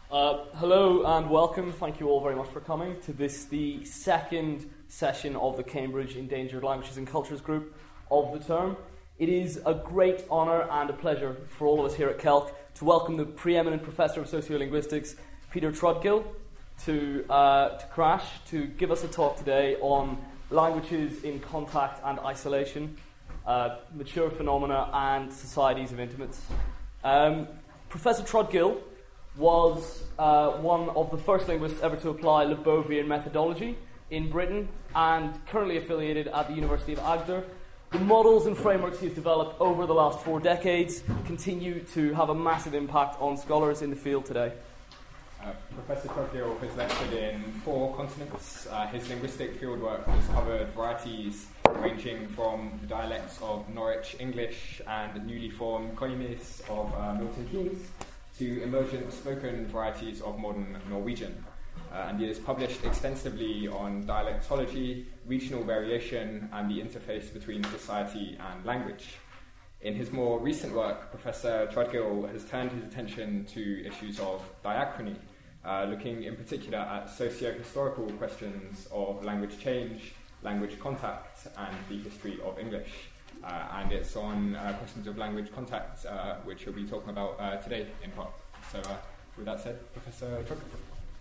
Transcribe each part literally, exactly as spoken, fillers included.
Uh, hello and welcome. Thank you all very much for coming to this, the second session of the Cambridge Endangered Languages and Cultures group of the term. It is a great honour and a pleasure for all of us here at Kelk to welcome the preeminent Professor of Sociolinguistics, Peter Trudgill, to, uh, to Crash, to give us a talk today on languages in contact and isolation, uh, mature phenomena and societies of intimates. Um, Professor Trudgill was uh, one of the first linguists ever to apply Lebovian methodology in Britain and currently affiliated at the University of Agder. The models and frameworks he's developed over the last four decades continue to have a massive impact on scholars in the field today. Uh, Professor Trudgill has lectured in four continents. Uh, his linguistic fieldwork has covered varieties ranging from the dialects of Norwich English and newly formed Koimis of uh, Milton Keynes to emergent spoken varieties of modern Norwegian. Uh, and he has published extensively on dialectology, regional variation, and the interface between society and language. In his more recent work, Professor Trudgill has turned his attention to issues of diachrony, uh, looking in particular at socio-historical questions of language change, language contact, and the history of English. Uh, and it's on uh, questions of language contact, uh, which we'll be talking about uh, today in part. So uh, with that said, Professor Trudgill.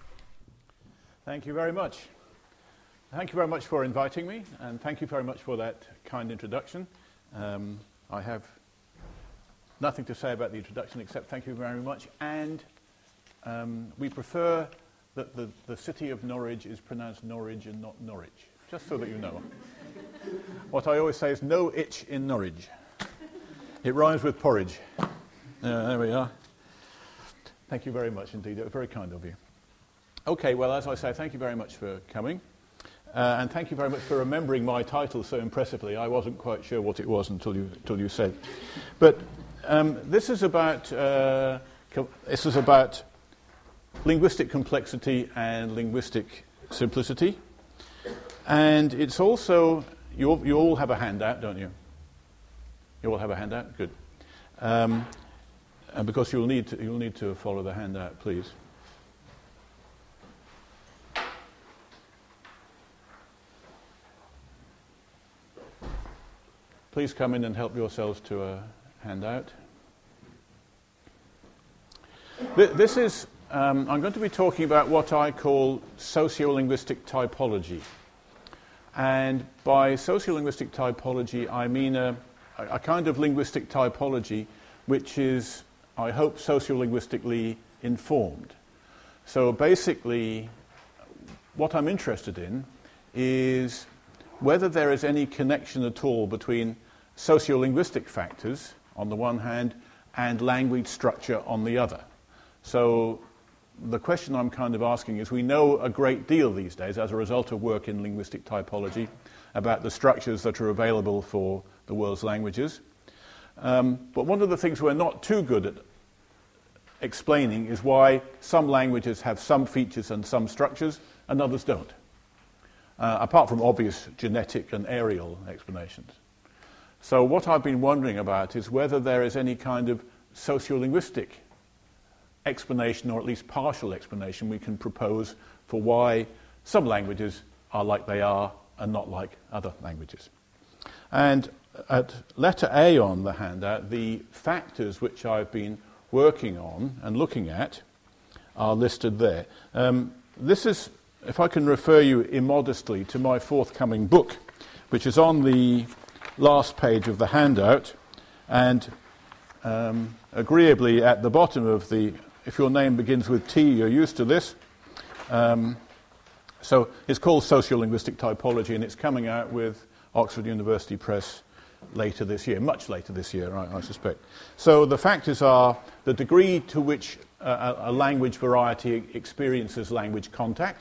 Thank you very much. Thank you very much for inviting me, and thank you very much for that kind introduction. Um, I have nothing to say about the introduction except thank you very much, and um, we prefer that the, the city of Norwich is pronounced Norwich and not Norwich, just so that you know. What I always say is no itch in Norwich. It rhymes with porridge. Uh, there we are. Thank you very much indeed. Very kind of you. Okay, well, as I say, thank you very much for coming. Uh, and thank you very much for remembering my title so impressively. I wasn't quite sure what it was until you until you said. But um, this is about uh, co- this is about linguistic complexity and linguistic simplicity. And it's also you all, you all have a handout, don't you? You all have a handout. Good. Um, and because you'll need to, you'll need to follow the handout, please. Please come in and help yourselves to a handout. This is, um, I'm going to be talking about what I call sociolinguistic typology. And by sociolinguistic typology, I mean a, a kind of linguistic typology which is, I hope, sociolinguistically informed. So basically, what I'm interested in is whether there is any connection at all between sociolinguistic factors on the one hand and language structure on the other. So the question I'm kind of asking is, we know a great deal these days as a result of work in linguistic typology about the structures that are available for the world's languages. Um, but one of the things we're not too good at explaining is why some languages have some features and some structures and others don't. Uh, apart from obvious genetic and areal explanations. So what I've been wondering about is whether there is any kind of sociolinguistic explanation, or at least partial explanation, we can propose for why some languages are like they are and not like other languages. And at letter A on the handout, the factors which I've been working on and looking at are listed there. Um, this is, if I can refer you immodestly to my forthcoming book, which is on the last page of the handout, and um, agreeably at the bottom of the, if your name begins with T, you're used to this. Um, so it's called Sociolinguistic Typology, and it's coming out with Oxford University Press later this year, much later this year, I, I suspect. So the factors are the degree to which uh, a language variety experiences language contact,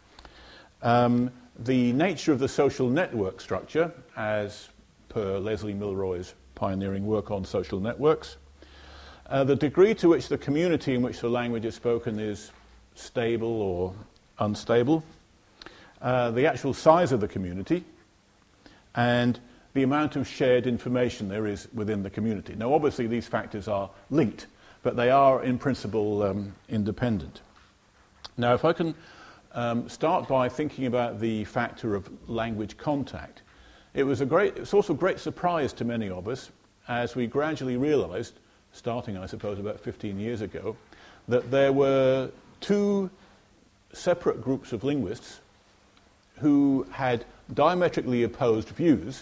Um, the nature of the social network structure, as per Leslie Milroy's pioneering work on social networks, uh, the degree to which the community in which the language is spoken is stable or unstable, uh, the actual size of the community, and the amount of shared information there is within the community. Now, obviously, these factors are linked, but they are, in principle, um, independent. Now, if I can um, start by thinking about the factor of language contact, it was a great source of great surprise to many of us as we gradually realized, starting, I suppose, about fifteen years ago, that there were two separate groups of linguists who had diametrically opposed views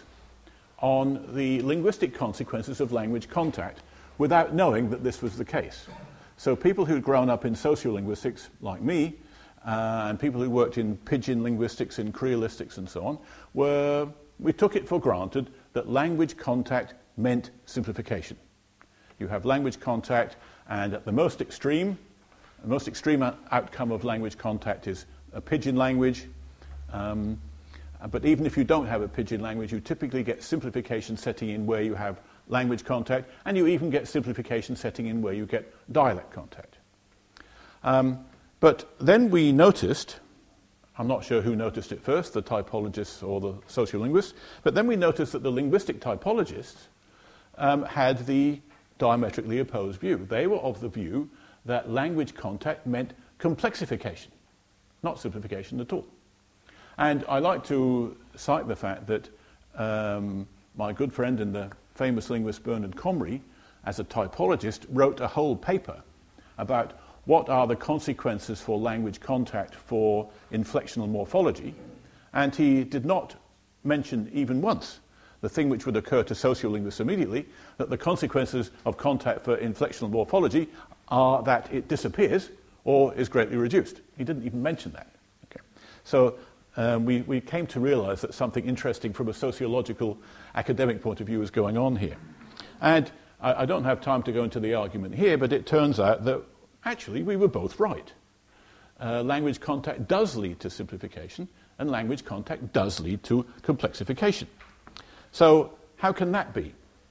on the linguistic consequences of language contact without knowing that this was the case. So people who'd grown up in sociolinguistics, like me, uh, and people who worked in pidgin linguistics, in creolistics and so on, were, we took it for granted that language contact meant simplification. You have language contact, and at the most extreme, the most extreme outcome of language contact is a pidgin language. Um, but even if you don't have a pidgin language, you typically get simplification setting in where you have language contact, and you even get simplification setting in where you get dialect contact. Um, but then we noticed, I'm not sure who noticed it first, the typologists or the sociolinguists, but then we noticed that the linguistic typologists um, had the diametrically opposed view. They were of the view that language contact meant complexification, not simplification at all. And I like to cite the fact that um, my good friend and the famous linguist Bernard Comrie, as a typologist, wrote a whole paper about what are the consequences for language contact for inflectional morphology, and he did not mention even once the thing which would occur to sociolinguists immediately, that the consequences of contact for inflectional morphology are that it disappears or is greatly reduced. He didn't even mention that. Okay. So um, we, we came to realize that something interesting from a sociological academic point of view is going on here. And I, I don't have time to go into the argument here, but it turns out that actually we were both right. Uh, language contact does lead to simplification, and language contact does lead to complexification. So how can that be?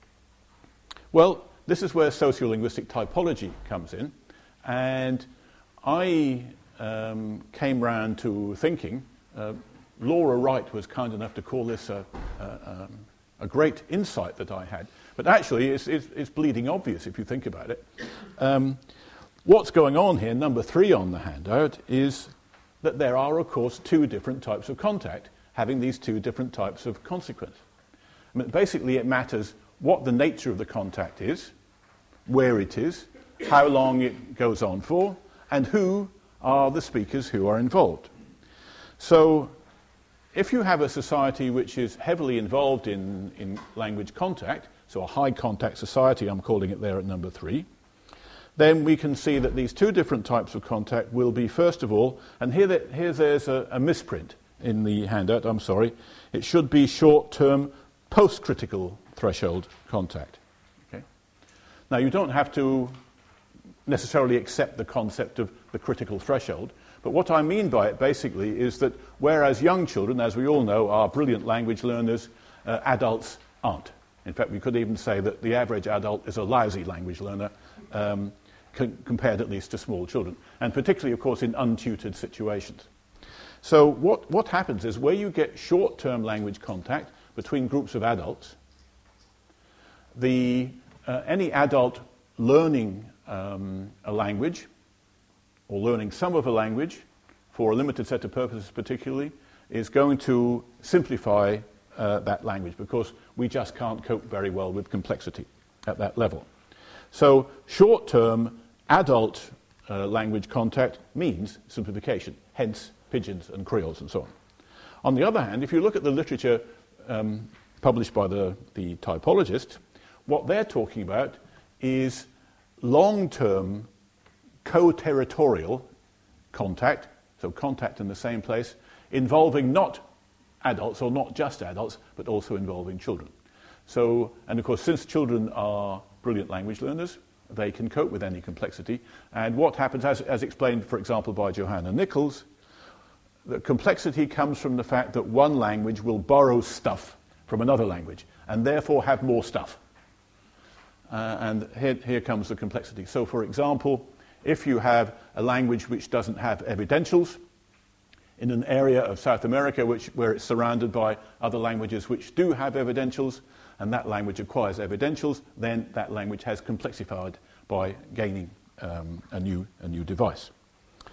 Well, this is where sociolinguistic typology comes in, and I um, came round to thinking, uh, Laura Wright was kind enough to call this a, a, um, a great insight that I had, but actually it's, it's, it's bleeding obvious if you think about it. Um, what's going on here, number three on the handout, is that there are, of course, two different types of contact, having these two different types of consequence. I mean, basically, it matters what the nature of the contact is, where it is, how long it goes on for, and who are the speakers who are involved. So, if you have a society which is heavily involved in, in language contact, so a high contact society, I'm calling it there at number three, then we can see that these two different types of contact will be, first of all, and here, there, here there's a, a misprint in the handout, I'm sorry, it should be short-term post-critical threshold contact. Okay? Now, you don't have to necessarily accept the concept of the critical threshold, but what I mean by it basically is that whereas young children, as we all know, are brilliant language learners, uh, adults aren't. In fact, we could even say that the average adult is a lousy language learner, um, c- compared at least to small children, and particularly, of course, in untutored situations. So what, what happens is where you get short-term language contact between groups of adults, the, uh, any adult learning um, a language, or learning some of a language, for a limited set of purposes particularly, is going to simplify uh, that language, because we just can't cope very well with complexity at that level. So short-term adult uh, language contact means simplification, hence pidgins and creoles and so on. On the other hand, if you look at the literature Um, published by the, the typologist, what they're talking about is long-term co-territorial contact, so contact in the same place, involving not adults, or not just adults, but also involving children. So, and of course, since children are brilliant language learners, they can cope with any complexity. And what happens, as, as explained, for example, by Johanna Nichols, the complexity comes from the fact that one language will borrow stuff from another language, and therefore have more stuff. Uh, and here, here comes the complexity. So, for example, if you have a language which doesn't have evidentials, in an area of South America which, where it's surrounded by other languages which do have evidentials, and that language acquires evidentials, then that language has complexified by gaining um, a new, a new device.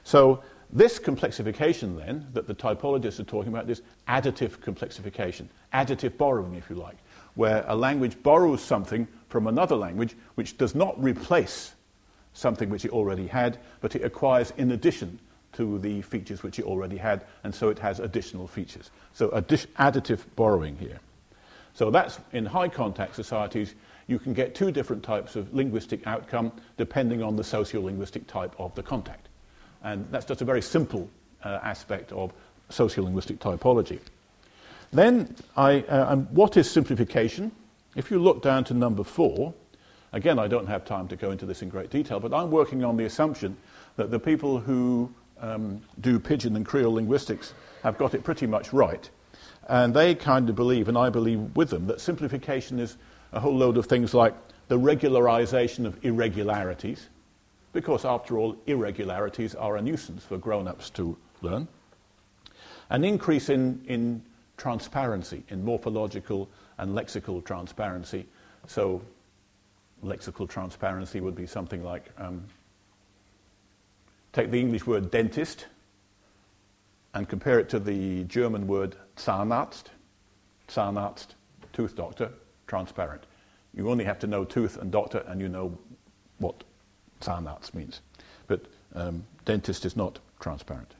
So this complexification then that the typologists are talking about, this additive complexification, additive borrowing if you like, where a language borrows something from another language which does not replace something which it already had, but it acquires in addition to the features which it already had, and so it has additional features. So addi- additive borrowing here. So that's in high contact societies, you can get two different types of linguistic outcome depending on the sociolinguistic type of the contact. And that's just a very simple uh, aspect of sociolinguistic typology. Then, I, uh, and what is simplification? If you look down to number four, again, I don't have time to go into this in great detail, but I'm working on the assumption that the people who um, do Pidgin and Creole linguistics have got it pretty much right. And they kind of believe, and I believe with them, that simplification is a whole load of things like the regularization of irregularities, because after all, irregularities are a nuisance for grown-ups to learn. An increase in, in transparency, in morphological and lexical transparency. So lexical transparency would be something like, um, take the English word dentist and compare it to the German word Zahnarzt. Zahnarzt, tooth doctor, transparent. You only have to know tooth and doctor and you know what Zahnarzt means. But um, dentist is not transparent.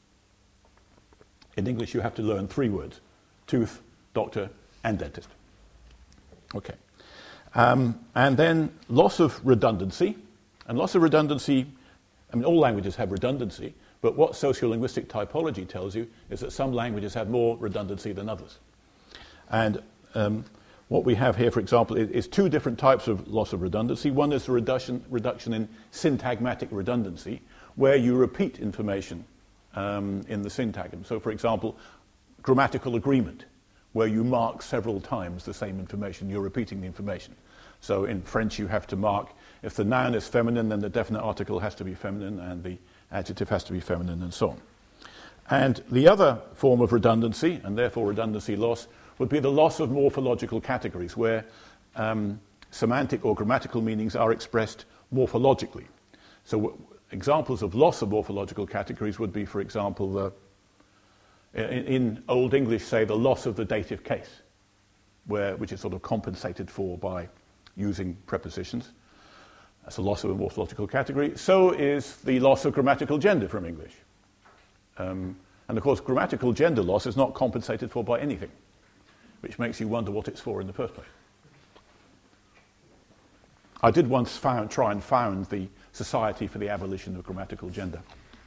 In English you have to learn three words: tooth, doctor, and dentist. Okay. Um, and then loss of redundancy. And loss of redundancy, I mean, all languages have redundancy, but what sociolinguistic typology tells you is that some languages have more redundancy than others. And um, what we have here, for example, is, is two different types of loss of redundancy. One is the reduction, reduction in syntagmatic redundancy, where you repeat information um, in the syntagm. So, for example, grammatical agreement, where you mark several times the same information. You're repeating the information. So in French you have to mark, if the noun is feminine, then the definite article has to be feminine and the adjective has to be feminine and so on. And the other form of redundancy, and therefore redundancy loss, would be the loss of morphological categories, where um, semantic or grammatical meanings are expressed morphologically. So w- examples of loss of morphological categories would be, for example, the In, in Old English, say, the loss of the dative case, where, which is sort of compensated for by using prepositions. That's a loss of a morphological category. So is the loss of grammatical gender from English. Um, and of course, grammatical gender loss is not compensated for by anything, which makes you wonder what it's for in the first place. I did once found, try and found the Society for the Abolition of Grammatical Gender.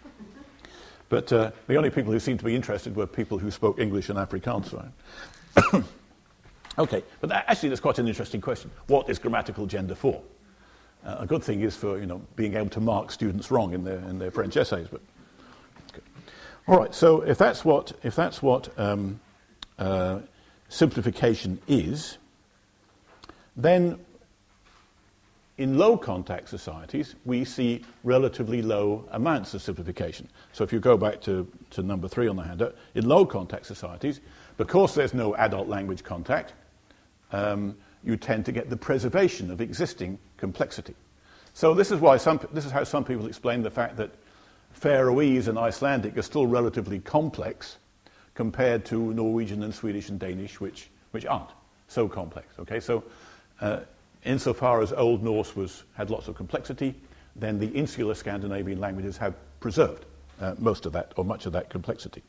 But uh, the only people who seemed to be interested were people who spoke English and Afrikaans. Right? Okay, but that, actually that's quite an interesting question. What is grammatical gender for? Uh, a good thing is for, you know, being able to mark students wrong in their in their French essays. But okay. All right, so if that's what if that's what um, uh, simplification is, then in low contact societies, we see relatively low amounts of simplification. So if you go back to, to number three on the handout, in low contact societies, because there's no adult language contact, um, you tend to get the preservation of existing complexity. So this is why some, this is how some people explain the fact that Faroese and Icelandic are still relatively complex compared to Norwegian and Swedish and Danish, which, which aren't so complex. Okay, so uh, insofar as Old Norse was, had lots of complexity, then the insular Scandinavian languages have preserved uh, most of that, or much of that complexity.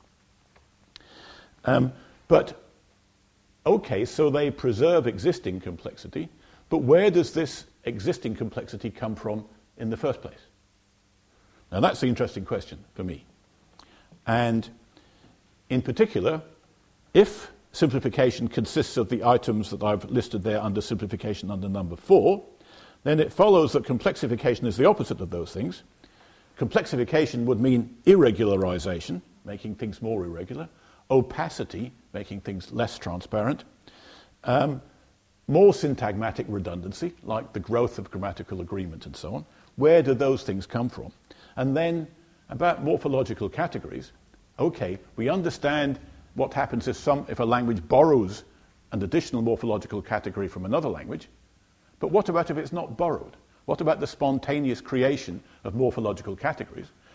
Um, but, okay, so they preserve existing complexity, but where does this existing complexity come from in the first place? Now that's the interesting question for me. And in particular, if simplification consists of the items that I've listed there under simplification under number four, then it follows that complexification is the opposite of those things. Complexification would mean irregularization, making things more irregular, opacity, making things less transparent, um, more syntagmatic redundancy, like the growth of grammatical agreement and so on. Where do those things come from? And then, about morphological categories, okay, we understand what happens if, some, if a language borrows an additional morphological category from another language, but what about if it's not borrowed? What about the spontaneous creation of morphological categories?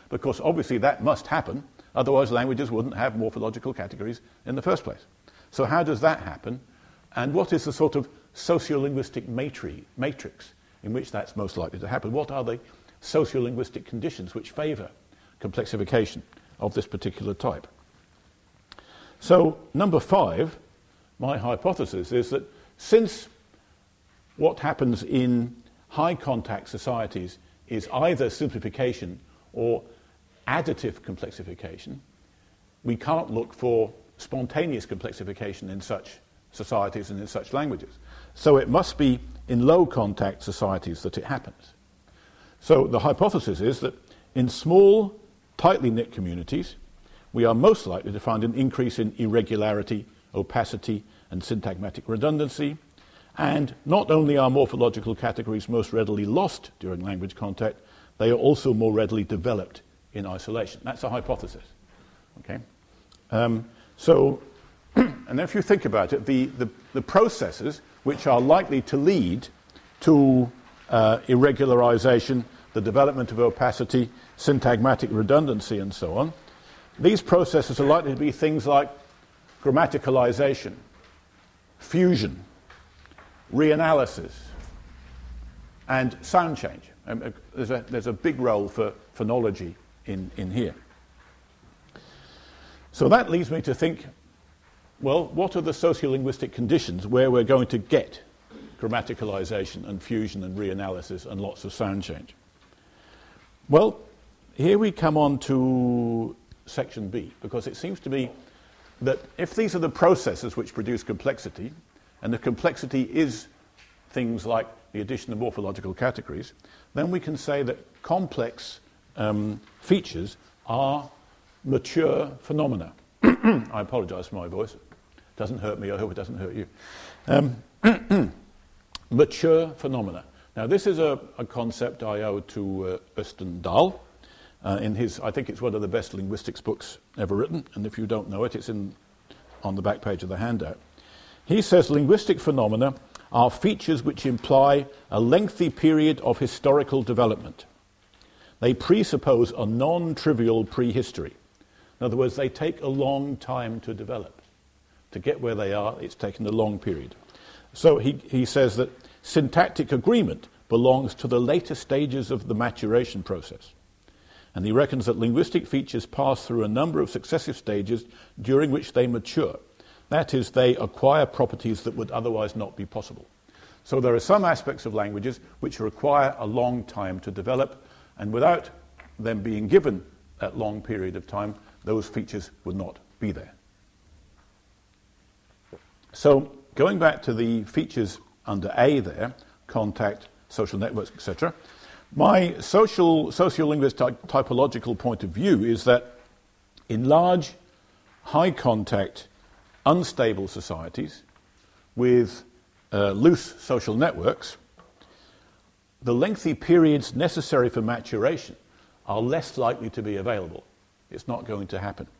because obviously that must happen, otherwise languages wouldn't have morphological categories in the first place. So how does that happen? And what is the sort of sociolinguistic matri- matrix in which that's most likely to happen? What are the sociolinguistic conditions which favour complexification of this particular type? So, number five, my hypothesis is that since what happens in high contact societies is either simplification or additive complexification, we can't look for spontaneous complexification in such societies and in such languages. So it must be in low contact societies that it happens. So the hypothesis is that in small, tightly knit communities, we are most likely to find an increase in irregularity, opacity, and syntagmatic redundancy. And not only are morphological categories most readily lost during language contact, they are also more readily developed in isolation. That's a hypothesis. Okay. Um, so, and if you think about it, the, the, the processes which are likely to lead to uh, irregularization, the development of opacity, syntagmatic redundancy, and so on, these processes are likely to be things like grammaticalization, fusion, reanalysis, and sound change. Um, there's, a, there's a big role for phonology in, in here. So that leads me to think, well, what are the sociolinguistic conditions where we're going to get grammaticalization and fusion and reanalysis and lots of sound change? Well, here we come on to section B, because it seems to me that if these are the processes which produce complexity, and the complexity is things like the addition of morphological categories, then we can say that complex um, features are mature phenomena. I apologize for my voice. It doesn't hurt me. I hope it doesn't hurt you. Um, mature phenomena. Now, this is a, a concept I owe to uh, Øystein Dahl. Uh, in his, I think it's one of the best linguistics books ever written, and if you don't know it, it's in on the back page of the handout. He says linguistic phenomena are features which imply a lengthy period of historical development. They presuppose a non-trivial prehistory. In other words, they take a long time to develop. To get where they are, it's taken a long period. So he, he says that syntactic agreement belongs to the later stages of the maturation process. And he reckons that linguistic features pass through a number of successive stages during which they mature. That is, they acquire properties that would otherwise not be possible. So there are some aspects of languages which require a long time to develop, and without them being given that long period of time, those features would not be there. So going back to the features under A there, contact, social networks, et cetera, my social, sociolinguistic typological point of view is that in large, high-contact, unstable societies with uh, loose social networks, the lengthy periods necessary for maturation are less likely to be available. It's not going to happen.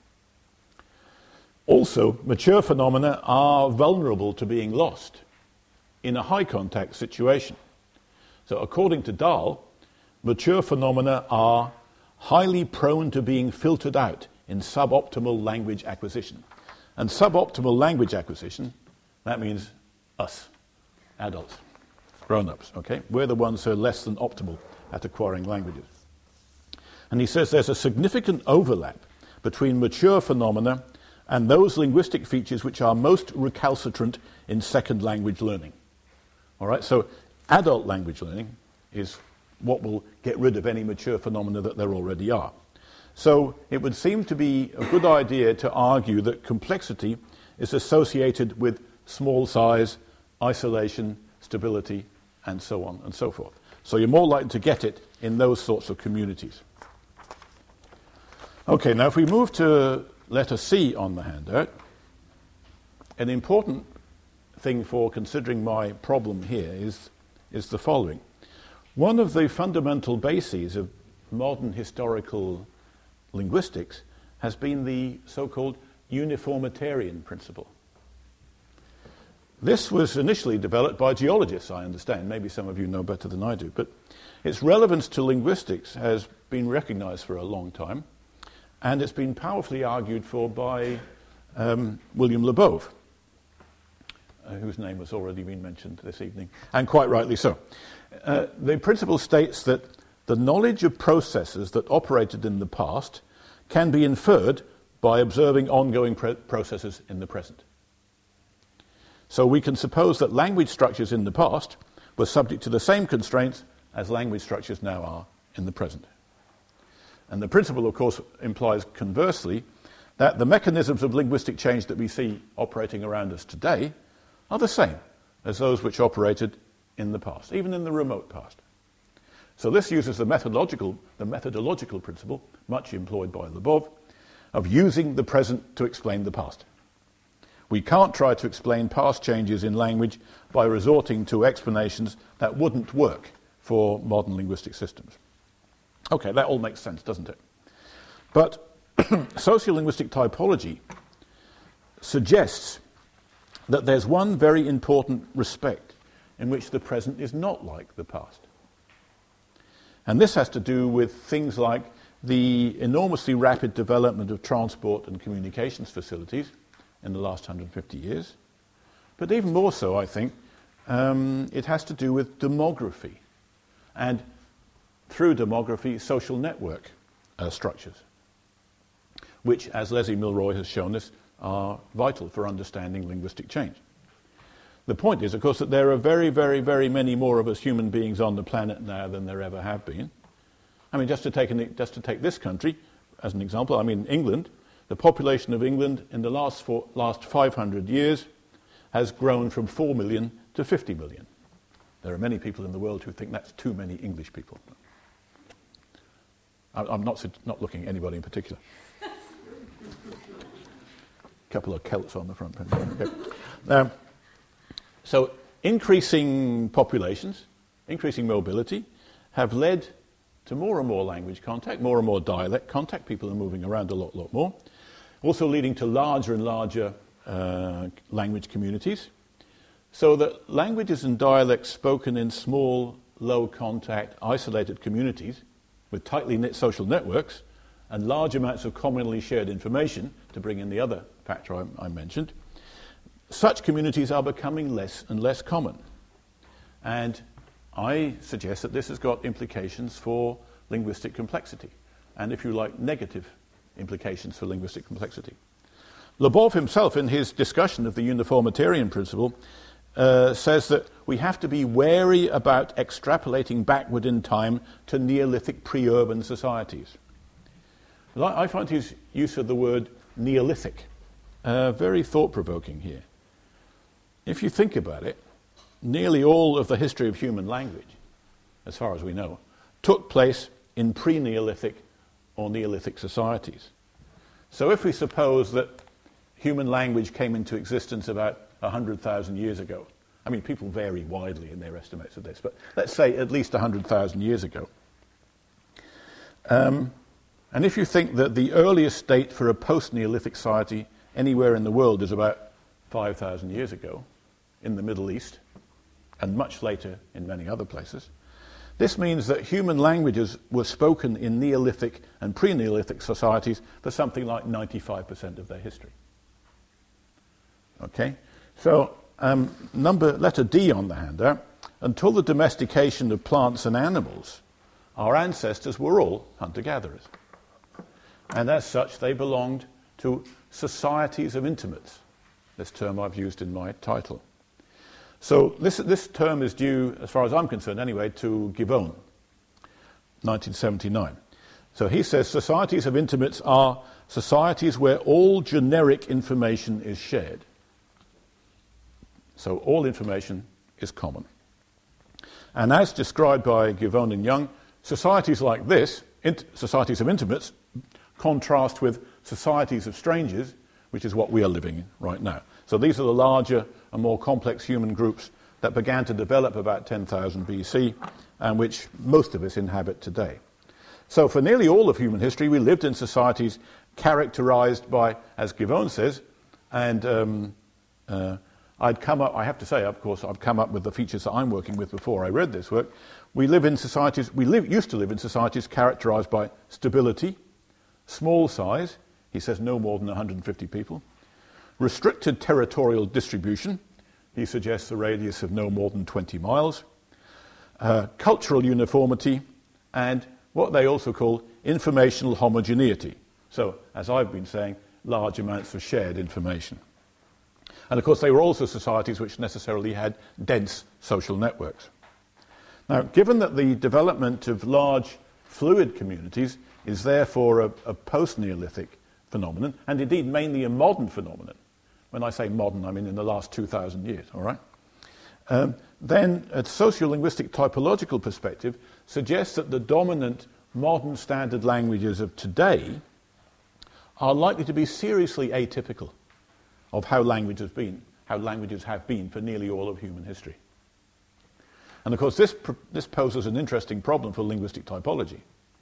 Also, mature phenomena are vulnerable to being lost in a high-contact situation. So according to Dahl, mature phenomena are highly prone to being filtered out in suboptimal language acquisition. And suboptimal language acquisition, that means us, adults, grown-ups, okay? We're the ones who are less than optimal at acquiring languages. And he says there's a significant overlap between mature phenomena and those linguistic features which are most recalcitrant in second language learning. All right, so adult language learning is what will get rid of any mature phenomena that there already are. So it would seem to be a good idea to argue that complexity is associated with small size, isolation, stability, and so on and so forth. So you're more likely to get it in those sorts of communities. Okay, now if we move to letter C on the handout, an important thing for considering my problem here is, is the following. One of the fundamental bases of modern historical linguistics has been the so-called uniformitarian principle. This was initially developed by geologists, I understand. Maybe some of you know better than I do. But its relevance to linguistics has been recognized for a long time, and it's been powerfully argued for by um, William Labov, uh, whose name has already been mentioned this evening, and quite rightly so. Uh, the principle states that the knowledge of processes that operated in the past can be inferred by observing ongoing pre- processes in the present. So we can suppose that language structures in the past were subject to the same constraints as language structures now are in the present. And the principle, of course, implies conversely that the mechanisms of linguistic change that we see operating around us today are the same as those which operated in the past, even in the remote past. So this uses the methodological, the methodological principle, much employed by Labov, of using the present to explain the past. We can't try to explain past changes in language by resorting to explanations that wouldn't work for modern linguistic systems. Okay, that all makes sense, doesn't it? But sociolinguistic typology suggests that there's one very important respect in which the present is not like the past. And this has to do with things like the enormously rapid development of transport and communications facilities in the last one hundred fifty years. But even more so, I think, um, it has to do with demography. And through demography, social network uh, structures, which, as Leslie Milroy has shown us, are vital for understanding linguistic change. The point is, of course, that there are very, very, very many more of us human beings on the planet now than there ever have been. I mean, just to take an, just to take this country as an example, I mean, England, the population of England in the last four, last five hundred years has grown from four million to fifty million. There are many people in the world who think that's too many English people. I'm not, not looking at anybody in particular. A couple of Celts on the front. Okay. Um, so increasing populations, increasing mobility, have led to more and more language contact, more and more dialect contact. People are moving around a lot, lot more. Also leading to larger and larger uh, language communities. So that languages and dialects spoken in small, low-contact, isolated communities with tightly knit social networks and large amounts of commonly shared information, to bring in the other factor I, I mentioned, such communities are becoming less and less common. And I suggest that this has got implications for linguistic complexity, and, if you like, negative implications for linguistic complexity. Labov himself, in his discussion of the uniformitarian principle, uh, says that we have to be wary about extrapolating backward in time to Neolithic pre-urban societies. I find his use of the word Neolithic uh, very thought-provoking here. If you think about it, nearly all of the history of human language, as far as we know, took place in pre-Neolithic or Neolithic societies. So if we suppose that human language came into existence about one hundred thousand years ago, I mean, people vary widely in their estimates of this, but let's say at least one hundred thousand years ago. Um, and if you think that the earliest date for a post-Neolithic society anywhere in the world is about five thousand years ago, in the Middle East, and much later in many other places, this means that human languages were spoken in Neolithic and pre-Neolithic societies for something like ninety-five percent of their history. Okay? So, um, number letter D on the handout, until the domestication of plants and animals, our ancestors were all hunter-gatherers. And as such, they belonged to societies of intimates, this term I've used in my title. So this, this term is due, as far as I'm concerned anyway, to Givon, nineteen seventy-nine. So he says societies of intimates are societies where all generic information is shared. So all information is common. And as described by Givon and Young, societies like this, int- societies of intimates, contrast with societies of strangers, which is what we are living in right now. So these are the larger and more complex human groups that began to develop about ten thousand B C and which most of us inhabit today. So for nearly all of human history, we lived in societies characterized by, as Givon says, and um, uh, I'd come up, I have to say, of course, I've come up with the features that I'm working with before I read this work. We live in societies, we live, used to live in societies characterized by stability, small size, he says no more than one hundred fifty people, restricted territorial distribution, he suggests a radius of no more than twenty miles, uh, cultural uniformity, and what they also call informational homogeneity. So, as I've been saying, large amounts of shared information. And of course, they were also societies which necessarily had dense social networks. Now, given that the development of large fluid communities is therefore a, a post-Neolithic phenomenon, and indeed mainly a modern phenomenon, when I say modern, I mean in the last two thousand years, all right? Um, then a sociolinguistic typological perspective suggests that the dominant modern standard languages of today are likely to be seriously atypical of how language has been, how languages have been for nearly all of human history. And of course, this, pr- this poses an interesting problem for linguistic typology.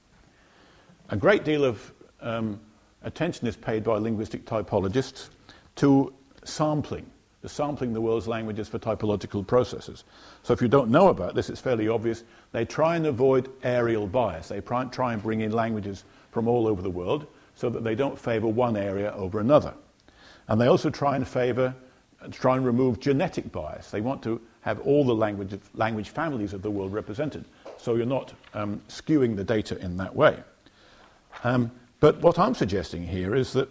A great deal of um, attention is paid by linguistic typologists to sampling, to sampling the world's languages for typological processes. So if you don't know about this, it's fairly obvious. They try and avoid areal bias. They try, try and bring in languages from all over the world so that they don't favor one area over another. And they also try and favor, try and remove genetic bias. They want to have all the language, language families of the world represented, so you're not um, skewing the data in that way. Um, but what I'm suggesting here is that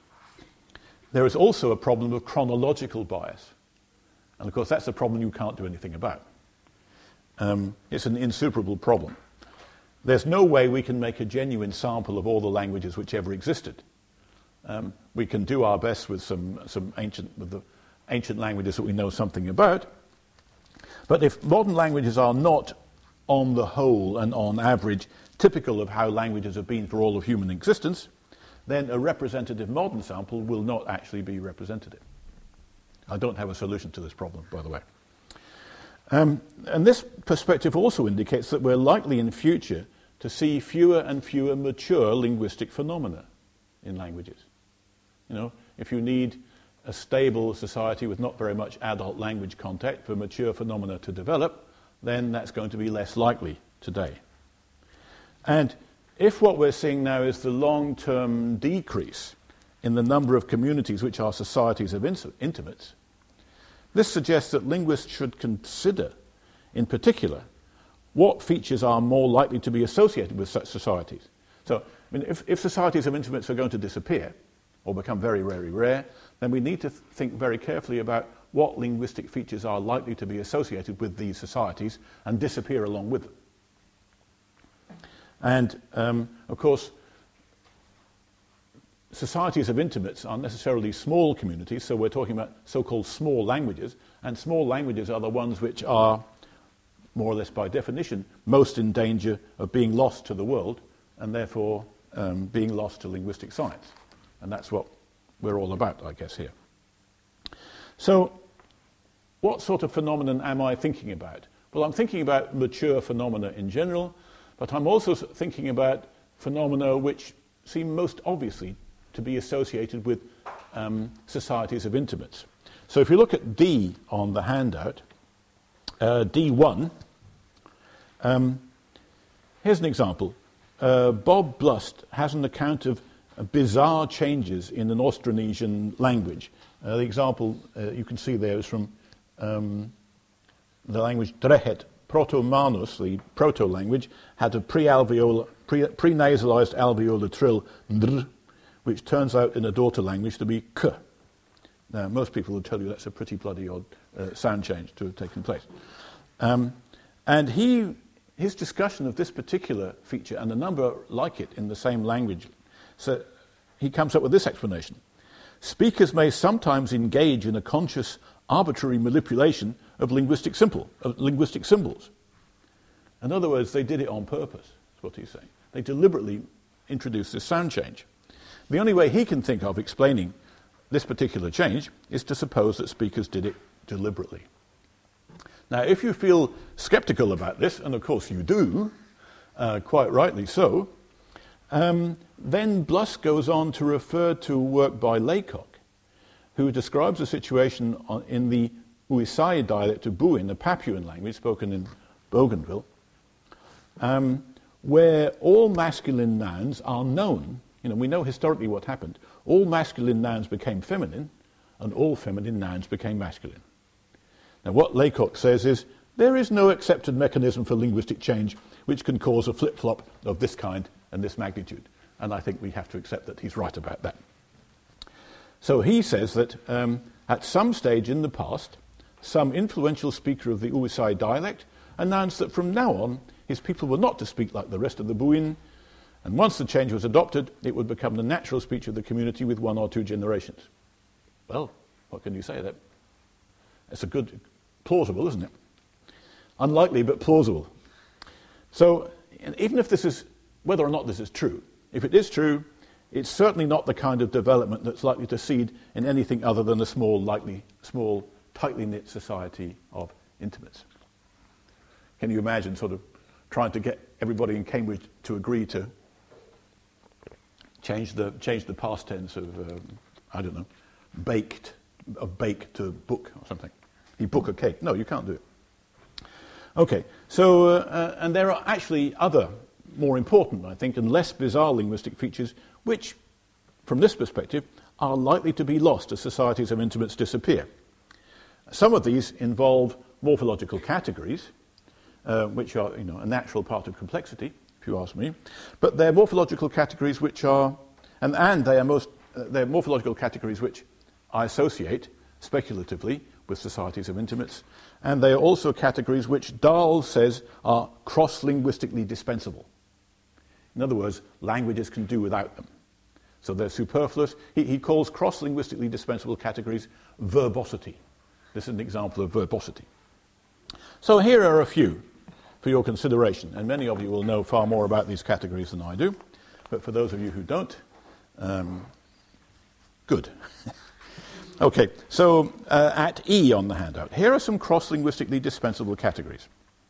there is also a problem of chronological bias. And of course, that's a problem you can't do anything about. Um, it's an insuperable problem. There's no way we can make a genuine sample of all the languages which ever existed. Um, we can do our best with some, some ancient, with the ancient languages that we know something about. But if modern languages are not, on the whole and on average, typical of how languages have been for all of human existence, then a representative modern sample will not actually be representative. I don't have a solution to this problem, by the way. Um, and this perspective also indicates that we're likely in future to see fewer and fewer mature linguistic phenomena in languages. You know, if you need a stable society with not very much adult language contact for mature phenomena to develop, then that's going to be less likely today. And if what we're seeing now is the long-term decrease in the number of communities which are societies of intimates, this suggests that linguists should consider, in particular, what features are more likely to be associated with such societies. So, I mean, if, if societies of intimates are going to disappear, or become very, very rare, then we need to th- think very carefully about what linguistic features are likely to be associated with these societies and disappear along with them. And, um, of course, societies of intimates are necessarily small communities, so we're talking about so-called small languages, and small languages are the ones which are, more or less by definition, most in danger of being lost to the world, and therefore um, being lost to linguistic science. And that's what we're all about, I guess, here. So, what sort of phenomenon am I thinking about? Well, I'm thinking about mature phenomena in general, but I'm also thinking about phenomena which seem most obviously to be associated with um, societies of intimates. So if you look at D on the handout, uh, D one, um, here's an example. Uh, Bob Blust has an account of uh, bizarre changes in an Austronesian language. Uh, the example uh, you can see there is from um, the language Drehet. Proto-Manus, the proto-language, had a pre-alveolar, pre- pre-nasalized alveolar trill, ndr, which turns out in a daughter language to be k. Now, most people will tell you that's a pretty bloody odd uh, sound change to have taken place. Um, and he, his discussion of this particular feature, and a number like it in the same language, so he comes up with this explanation. Speakers may sometimes engage in a conscious, arbitrary manipulation of linguistic simple, of linguistic symbols. In other words, they did it on purpose, is what he's saying. They deliberately introduced this sound change. The only way he can think of explaining this particular change is to suppose that speakers did it deliberately. Now, if you feel skeptical about this, and of course you do, uh, quite rightly so, um, then Blust goes on to refer to work by Laycock, who describes a situation on, in the Uisai dialect of Buin, a Papuan language spoken in Bougainville, um, where all masculine nouns are known. You know, we know historically what happened. All masculine nouns became feminine, and all feminine nouns became masculine. Now, what Laycock says is, there is no accepted mechanism for linguistic change which can cause a flip-flop of this kind and this magnitude. And I think we have to accept that he's right about that. So he says that um, at some stage in the past, some influential speaker of the Uisai dialect announced that from now on, his people were not to speak like the rest of the Buin, and once the change was adopted, it would become the natural speech of the community with one or two generations. Well, what can you say? That it's a good, plausible, isn't it? Unlikely, but plausible. So, even if this is, whether or not this is true, if it is true, it's certainly not the kind of development that's likely to seed in anything other than a small, likely, small, tightly knit society of intimates. Can you imagine sort of trying to get everybody in Cambridge to agree to change the change the past tense of um, I don't know, baked, of bake to book or something? You book a cake. No, you can't do it. Okay, so, uh, uh, and there are actually other more important, I think, and less bizarre linguistic features which, from this perspective, are likely to be lost as societies of intimates disappear. Some of these involve morphological categories, uh, which are, you know, a natural part of complexity, if you ask me, but they're morphological categories which are, and, and they are most, uh, they're morphological categories which I associate speculatively with societies of intimates, and they are also categories which Dahl says are cross-linguistically dispensable. In other words, languages can do without them. So they're superfluous. He, he calls cross-linguistically dispensable categories verbosity. This is an example of verbosity. So here are a few for your consideration, and many of you will know far more about these categories than I do, but for those of you who don't, um, good. Okay, so uh, at E on the handout, here are some cross-linguistically dispensable categories.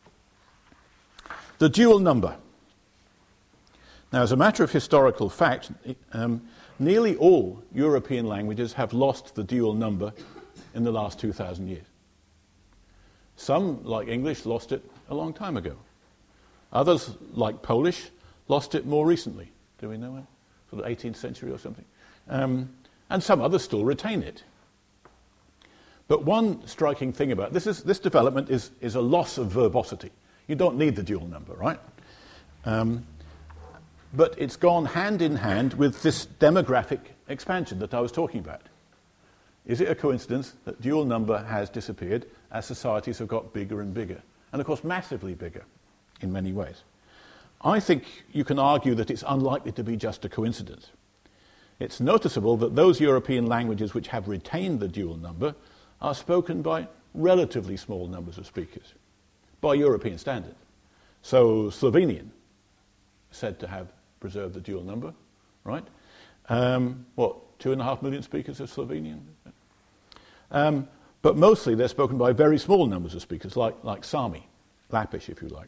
The dual number. Now, as a matter of historical fact, um, nearly all European languages have lost the dual number in the last two thousand years. Some, like English, lost it a long time ago. Others, like Polish, lost it more recently. Do we know when? Sort of eighteenth century or something. Um, and some others still retain it. But one striking thing about this is this development is, is a loss of verbosity. You don't need the dual number, right? Um, but it's gone hand in hand with this demographic expansion that I was talking about. Is it a coincidence that dual number has disappeared as societies have got bigger and bigger? And of course, massively bigger in many ways. I think you can argue that it's unlikely to be just a coincidence. It's noticeable that those European languages which have retained the dual number are spoken by relatively small numbers of speakers, by European standards. So Slovenian, said to have preserved the dual number, right? Um, what, two and a half million speakers of Slovenian? Um, but mostly they're spoken by very small numbers of speakers, like, like Sami, Lappish, if you like.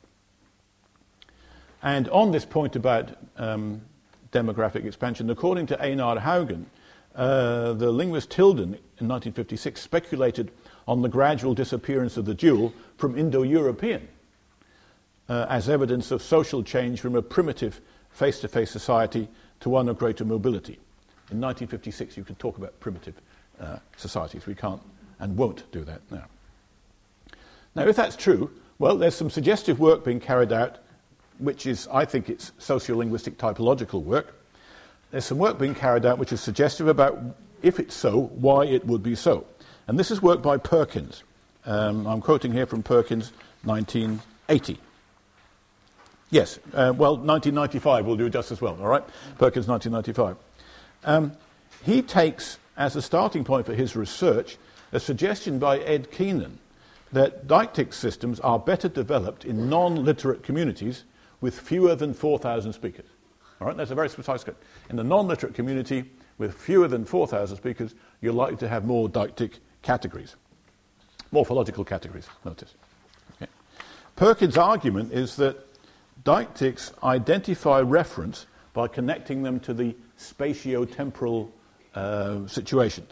And on this point about um, demographic expansion, according to Einar Haugen, uh, the linguist Tilden in nineteen fifty-six speculated on the gradual disappearance of the dual from Indo-European uh, as evidence of social change from a primitive face-to-face society to one of greater mobility. In nineteen fifty-six, you could talk about primitive uh, societies. We can't and won't do that now. Now, if that's true, well, there's some suggestive work being carried out, which is, I think it's sociolinguistic typological work. There's some work being carried out which is suggestive about, if it's so, why it would be so. And this is work by Perkins. Um, I'm quoting here from Perkins, nineteen eighty. Yes, uh, well, nineteen ninety-five will do just as well, all right? Perkins, nineteen ninety-five. Um, he takes, as a starting point for his research, a suggestion by Ed Keenan that deictic systems are better developed in non-literate communities with fewer than four thousand speakers. All right, that's a very precise scope. In the non-literate community with fewer than four thousand speakers, you're likely to have more deictic categories, morphological categories, notice. Okay. Perkins' argument is that deictics identify reference by connecting them to the spatio-temporal uh, situation. So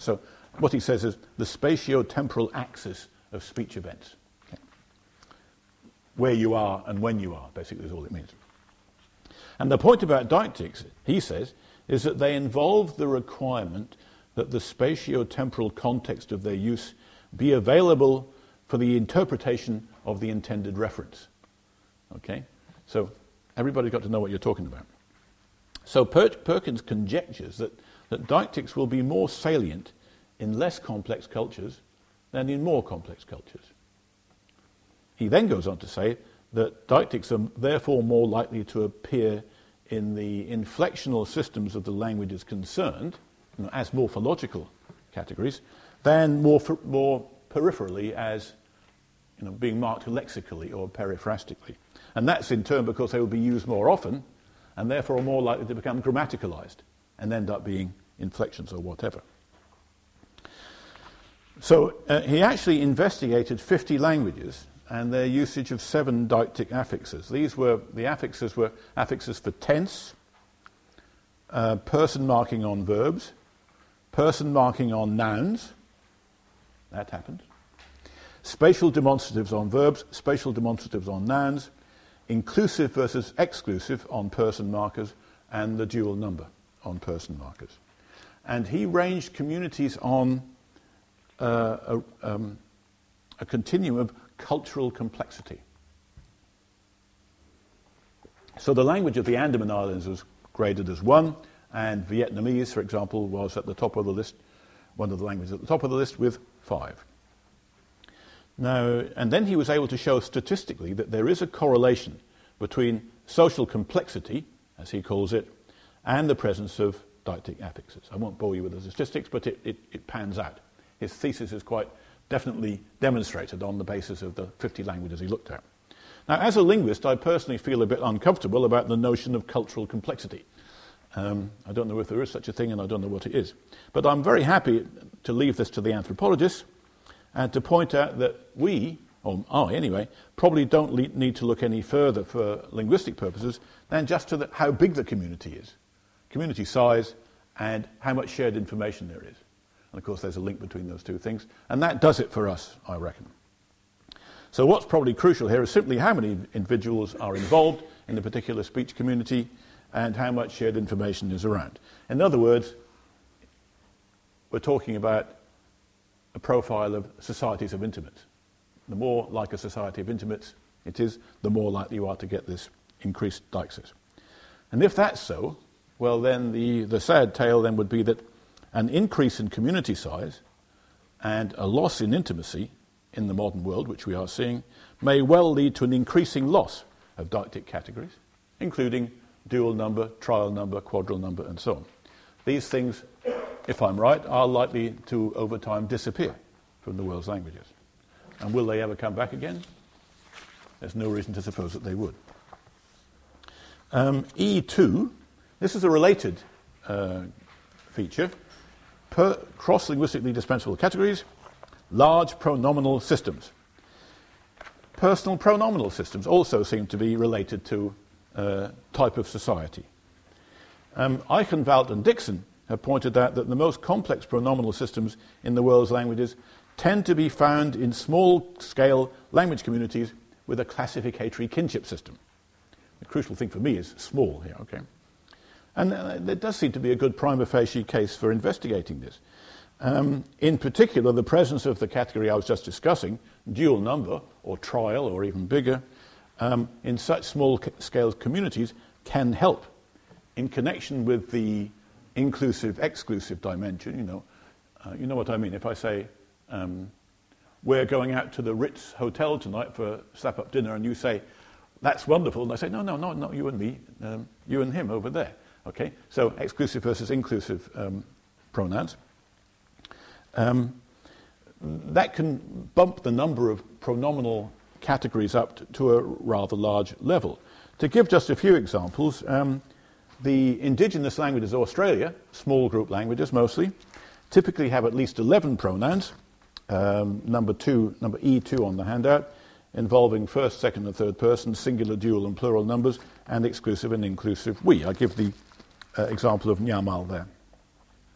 what he says is the spatio-temporal axis of speech events. Okay. Where you are and when you are, basically, is all it means. And the point about deictics, he says, is that they involve the requirement that the spatio-temporal context of their use be available for the interpretation of the intended reference. Okay? So everybody's got to know what you're talking about. So per- Perkins conjectures that, that deictics will be more salient in less complex cultures than in more complex cultures. He then goes on to say that deictics are therefore more likely to appear in the inflectional systems of the languages concerned, you know, as morphological categories, than more, for, more peripherally as, you know, being marked lexically or periphrastically. And that's in turn because they will be used more often and therefore are more likely to become grammaticalized and end up being inflections or whatever. So uh, he actually investigated fifty languages and their usage of seven deictic affixes. These were, the affixes were affixes for tense, uh, person marking on verbs, person marking on nouns, that happens, spatial demonstratives on verbs, spatial demonstratives on nouns, inclusive versus exclusive on person markers, and the dual number on person markers. And he ranged communities on uh, a, um, a continuum of cultural complexity. So the language of the Andaman Islands was graded as one, and Vietnamese, for example, was at the top of the list, one of the languages at the top of the list with five. Now, and then he was able to show statistically that there is a correlation between social complexity, as he calls it, and the presence of deictic affixes. I won't bore you with the statistics, but it, it, it pans out. His thesis is quite definitely demonstrated on the basis of the fifty languages he looked at. Now, as a linguist, I personally feel a bit uncomfortable about the notion of cultural complexity. Um, I don't know if there is such a thing, and I don't know what it is. But I'm very happy to leave this to the anthropologists and to point out that we, or I anyway, probably don't le- need to look any further for linguistic purposes than just to the, how big the community is, community size, and how much shared information there is. And of course, there's a link between those two things. And that does it for us, I reckon. So what's probably crucial here is simply how many individuals are involved in a particular speech community and how much shared information is around. In other words, we're talking about a profile of societies of intimates. The more like a society of intimates it is, the more likely you are to get this increased deixis. And if that's so, well then the, the sad tale then would be that an increase in community size and a loss in intimacy in the modern world, which we are seeing, may well lead to an increasing loss of deictic categories, including dual number, trial number, quadral number, and so on. These things, if I'm right, are likely to, over time, disappear from the world's languages. And will they ever come back again? There's no reason to suppose that they would. Um, E two, this is a related uh, feature. Per cross-linguistically dispensable categories, large pronominal systems. Personal pronominal systems also seem to be related to uh, type of society. Um, Eichenwald and Dixon have pointed out that the most complex pronominal systems in the world's languages tend to be found in small-scale language communities with a classificatory kinship system. The crucial thing for me is small here, okay? And uh, there does seem to be a good prima facie case for investigating this. Um, in particular, the presence of the category I was just discussing, dual number, or trial, or even bigger, um, in such small-scale communities can help in connection with the inclusive-exclusive dimension. You know, uh, you know what I mean. If I say, um, we're going out to the Ritz Hotel tonight for a slap-up dinner, and you say, that's wonderful, and I say, no, no, no, not you and me, um, you and him over there. Okay, so exclusive versus inclusive um, pronouns. Um, that can bump the number of pronominal categories up to, to a rather large level. To give just a few examples, um, the indigenous languages of Australia, small group languages mostly, typically have at least eleven pronouns, um, number two, number E two on the handout, involving first, second, and third person, singular, dual, and plural numbers, and exclusive and inclusive we. I give the uh, example of Nyamal there.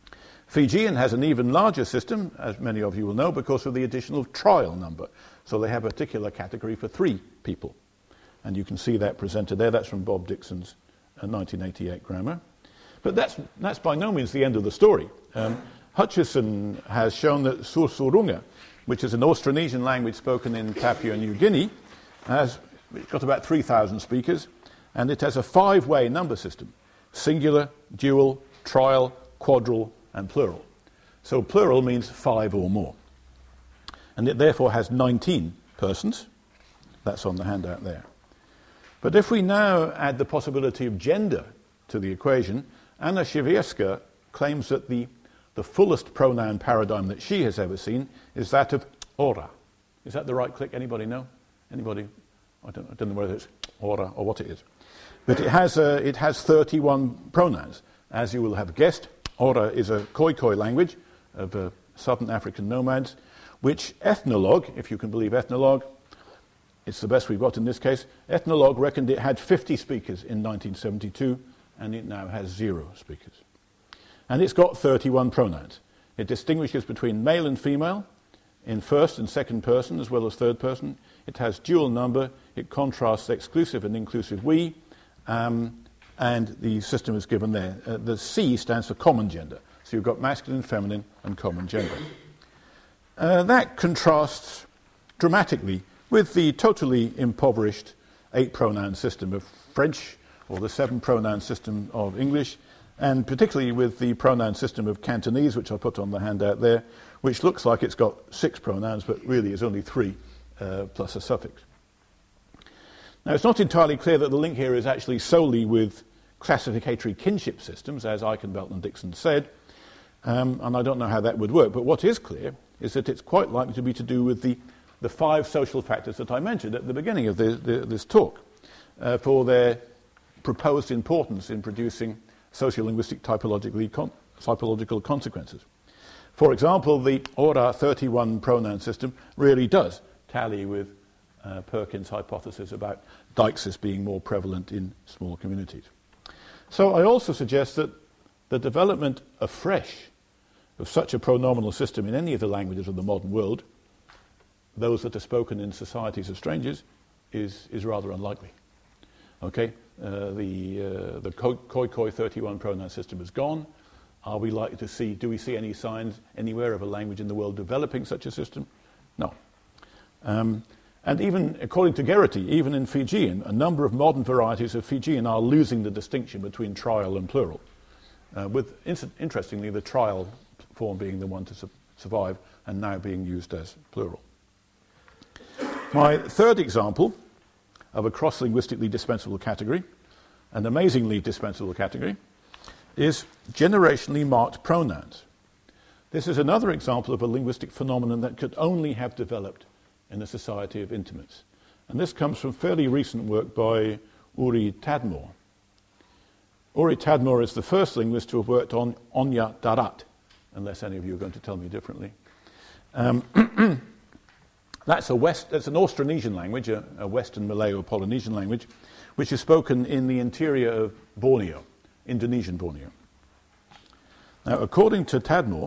Fijian has an even larger system, as many of you will know, because of the additional trial number. So they have a particular category for three people. And you can see that presented there. That's from Bob Dixon's uh, nineteen eighty-eight grammar. But that's, that's by no means the end of the story. Um, Hutchison has shown that Sursurunga, which is an Austronesian language spoken in Papua New Guinea, has it's got about three thousand speakers, and it has a five-way number system: singular, dual, trial, quadral, and plural. So plural means five or more. And it therefore has nineteen persons. That's on the handout there. But if we now add the possibility of gender to the equation, Anna Siewierska claims that the, the fullest pronoun paradigm that she has ever seen is that of ora. Is that the right click? Anybody know? Anybody? I don't, I don't know whether it's ora or what it is. But it has, uh, it has thirty-one pronouns. As you will have guessed, ora is a Khoikhoi language of uh, southern African nomads, which Ethnologue, if you can believe Ethnologue, it's the best we've got in this case, Ethnologue reckoned it had fifty speakers in nineteen seventy-two, and it now has zero speakers. And it's got thirty-one pronouns. It distinguishes between male and female in first and second person as well as third person. It has dual number. It contrasts exclusive and inclusive we, um, and the system is given there. Uh, the C stands for common gender. So you've got masculine, feminine, and common gender. Uh, that contrasts dramatically with the totally impoverished eight-pronoun system of French, or the seven-pronoun system of English, and particularly with the pronoun system of Cantonese, which I put on the handout there, which looks like it's got six pronouns, but really is only three, uh, plus a suffix. Now, it's not entirely clear that the link here is actually solely with classificatory kinship systems, as Eichenbelt and Dixon said, um, and I don't know how that would work, but what is clear is that it's quite likely to be to do with the, the five social factors that I mentioned at the beginning of the, the, this talk, uh, for their proposed importance in producing sociolinguistic typologically con- typological consequences. For example, the ora thirty-one pronoun system really does tally with uh, Perkins' hypothesis about deixis being more prevalent in small communities. So I also suggest that the development afresh of such a pronominal system in any of the languages of the modern world, those that are spoken in societies of strangers, is, is rather unlikely. Okay, uh, the uh, the Khoikhoi thirty-one pronoun system is gone. Are we likely to see, do we see any signs anywhere of a language in the world developing such a system? No. Um, and even, according to Geraghty, even in Fijian, a number of modern varieties of Fijian are losing the distinction between trial and plural, uh, with, in- interestingly, the trial form being the one to su- survive and now being used as plural. My third example of a cross-linguistically dispensable category, an amazingly dispensable category, is generationally marked pronouns. This is another example of a linguistic phenomenon that could only have developed in a society of intimates. And this comes from fairly recent work by Uri Tadmor. Uri Tadmor is the first linguist to have worked on Onya Darat, unless any of you are going to tell me differently. Um, that's, a West, that's an Austronesian language, a, a Western Malay or Polynesian language, which is spoken in the interior of Borneo, Indonesian Borneo. Now, according to Tadmor,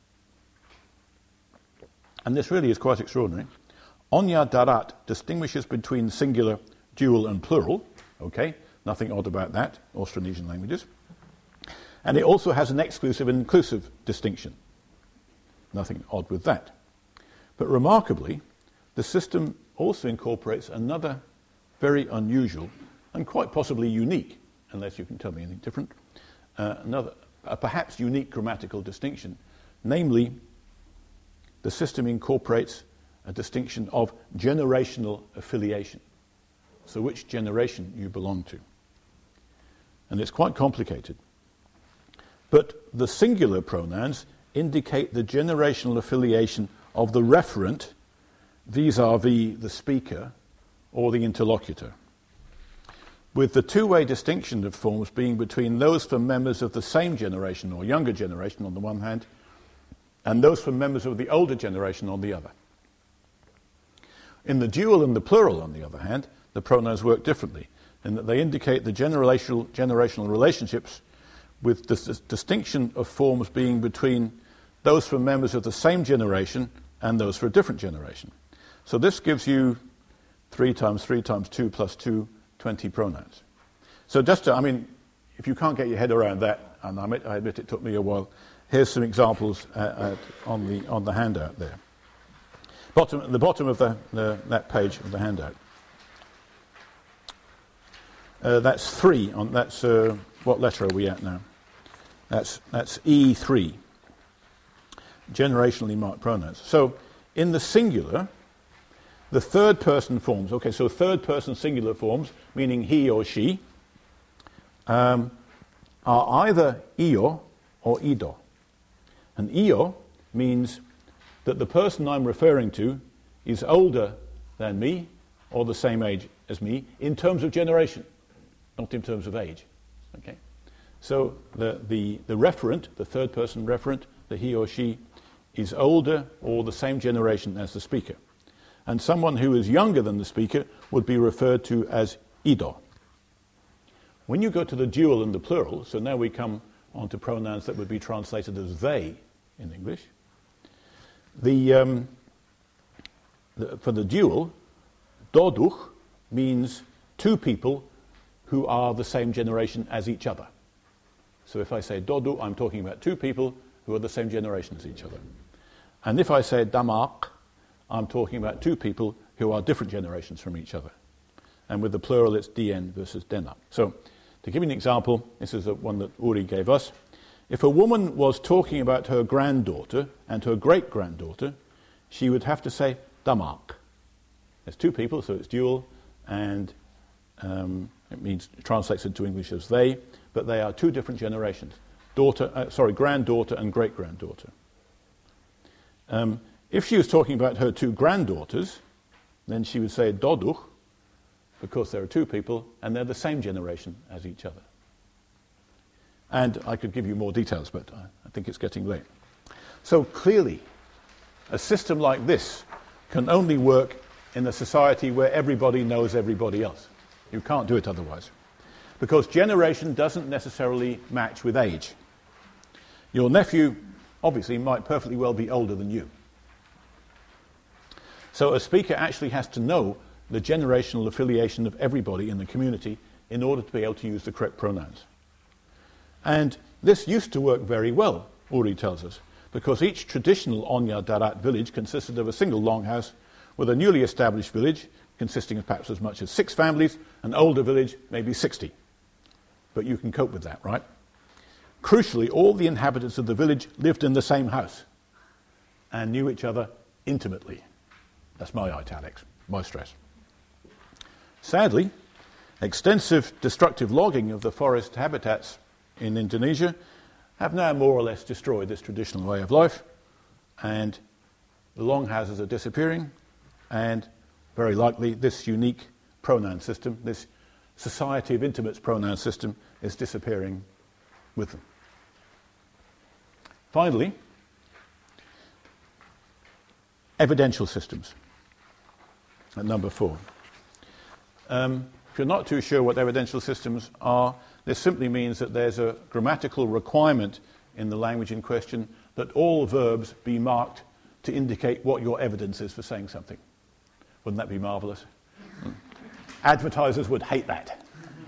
and this really is quite extraordinary, Onya Darat distinguishes between singular, dual, and plural. Okay, nothing odd about that, Austronesian languages. And it also has an exclusive and inclusive distinction. Nothing odd with that. But remarkably, the system also incorporates another very unusual and quite possibly unique, unless you can tell me anything different, uh, another, a perhaps unique grammatical distinction. Namely, the system incorporates a distinction of generational affiliation. So which generation you belong to. And it's quite complicated. But the singular pronouns indicate the generational affiliation of the referent vis-a-vis the speaker or the interlocutor, with the two-way distinction of forms being between those from members of the same generation or younger generation on the one hand, and those from members of the older generation on the other. In the dual and the plural, on the other hand, the pronouns work differently, in that they indicate the generational, generational relationships with the dis- distinction of forms being between those from members of the same generation and those for a different generation. So this gives you three times three times two plus two, twenty pronouns. So just to, I mean, if you can't get your head around that, and I admit, I admit it took me a while, here's some examples uh, at, on the on the handout there. Bottom, at the bottom of the, the, that page of the handout. Uh, that's three. On that's uh, what letter are we at now? That's that's E three. Generationally marked pronouns. So in the singular, the third person forms. Okay, so third person singular forms, meaning he or she, um, are either io or ido. And io means that the person I'm referring to is older than me or the same age as me in terms of generation, not in terms of age. Okay, so the, the, the referent, the third person referent, the he or she, is older or the same generation as the speaker. And someone who is younger than the speaker would be referred to as ido. When you go to the dual and the plural, so now we come on to pronouns that would be translated as they in English. The, um, the, for the dual, doduch means two people who are the same generation as each other. So if I say dodu, I'm talking about two people who are the same generation as each other. And if I say damak, I'm talking about two people who are different generations from each other. And with the plural, it's dn versus denak. So to give you an example, this is the one that Uri gave us. If a woman was talking about her granddaughter and her great-granddaughter, she would have to say damak. There's two people, so it's dual, and um, it means it translates into English as they, but they are two different generations. Daughter, uh, sorry, granddaughter and great-granddaughter. Um, if she was talking about her two granddaughters, then she would say doduch, because there are two people, and they're the same generation as each other. And I could give you more details, but I, I think it's getting late. So clearly, a system like this can only work in a society where everybody knows everybody else. You can't do it otherwise. Because generation doesn't necessarily match with age. Your nephew, obviously, might perfectly well be older than you. So a speaker actually has to know the generational affiliation of everybody in the community in order to be able to use the correct pronouns. And this used to work very well, Uri tells us, because each traditional Onya Darat village consisted of a single longhouse with a newly established village consisting of perhaps as much as six families, an older village, maybe sixty. But you can cope with that, right? Crucially, all the inhabitants of the village lived in the same house and knew each other intimately. That's my italics, my stress. Sadly, extensive destructive logging of the forest habitats in Indonesia have now more or less destroyed this traditional way of life, and the longhouses are disappearing, and very likely this unique pronoun system, this society of intimates pronoun system, is disappearing with them. Finally, evidential systems at number four. Um, if you're not too sure what evidential systems are, this simply means that there's a grammatical requirement in the language in question that all verbs be marked to indicate what your evidence is for saying something. Wouldn't that be marvellous? Advertisers would hate that.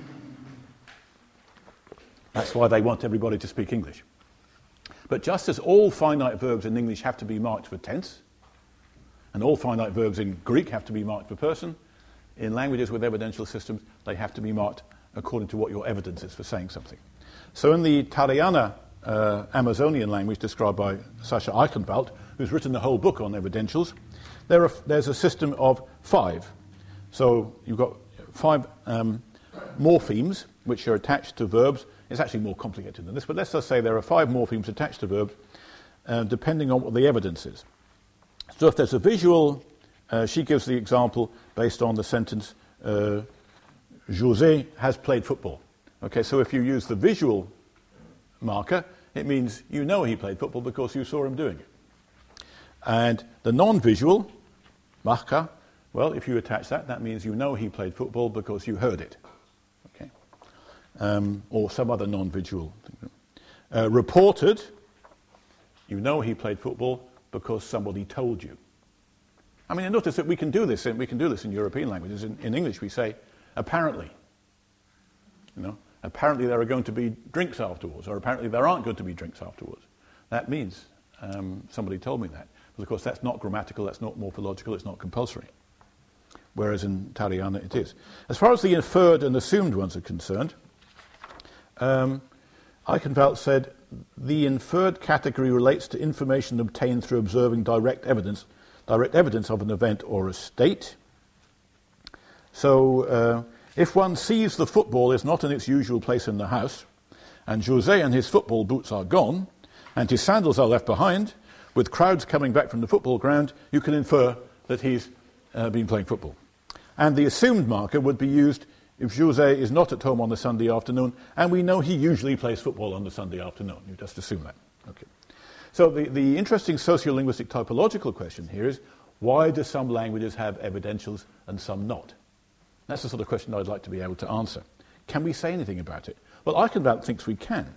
That's why they want everybody to speak English. But just as all finite verbs in English have to be marked for tense, and all finite verbs in Greek have to be marked for person, in languages with evidential systems, they have to be marked according to what your evidence is for saying something. So in the Tariana uh, Amazonian language described by Sascha Eichenwald, who's written a whole book on evidentials, there are, there's a system of five. So you've got five um, morphemes which are attached to verbs. It's actually more complicated than this, but let's just say there are five morphemes attached to verbs uh, depending on what the evidence is. So if there's a visual, uh, she gives the example based on the sentence, uh, José has played football. Okay, so if you use the visual marker, it means you know he played football because you saw him doing it. And the non-visual marker, well, if you attach that, that means you know he played football because you heard it. Okay, um, or some other non-visual thing. Uh, reported, you know he played football because somebody told you. I mean, notice that we can do this, and we can do this in European languages. In, in English, we say, apparently. You know, apparently there are going to be drinks afterwards, or apparently there aren't going to be drinks afterwards. That means um, somebody told me that. But of course, that's not grammatical, that's not morphological, it's not compulsory. Whereas in Tariana it is. As far as the inferred and assumed ones are concerned, um, Eichenwald said, the inferred category relates to information obtained through observing direct evidence, direct evidence of an event or a state. So, uh, if one sees the football is not in its usual place in the house, and José and his football boots are gone, and his sandals are left behind, with crowds coming back from the football ground, you can infer that he's uh, been playing football. And the assumed marker would be used if José is not at home on a Sunday afternoon, and we know he usually plays football on the Sunday afternoon. You just assume that. Okay. So the, the interesting sociolinguistic typological question here is, why do some languages have evidentials and some not? That's the sort of question I'd like to be able to answer. Can we say anything about it? Well, Eichenwald thinks we can.